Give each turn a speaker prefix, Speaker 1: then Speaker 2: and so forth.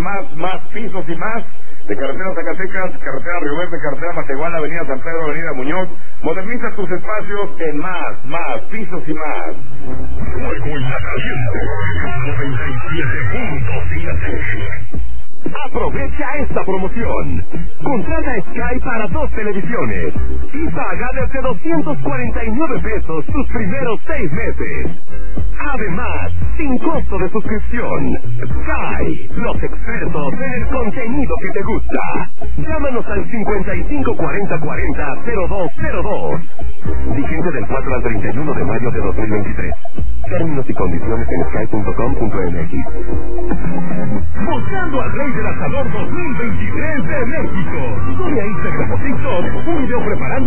Speaker 1: más pisos y más de carretera Zacatecas, carretera Río Verde, carretera Matehuala, avenida San Pedro, avenida Muñoz. Moderniza tus espacios en más pisos y más.
Speaker 2: Fuego en la caliente, 97.7. Aprovecha esta promoción. Contrata Sky para 2 televisiones y paga desde 249 pesos sus primeros 6 meses. Además, sin costo de suscripción. Sky, los expertos en el contenido que te gusta. Llámanos al 554040-0202. Vigente del 4 al 31 de mayo de 2023. Términos y condiciones en sky.com.mx. Buscando al Rey del Asador 2023 de México. Sube a Instagram o TikTok un video preparando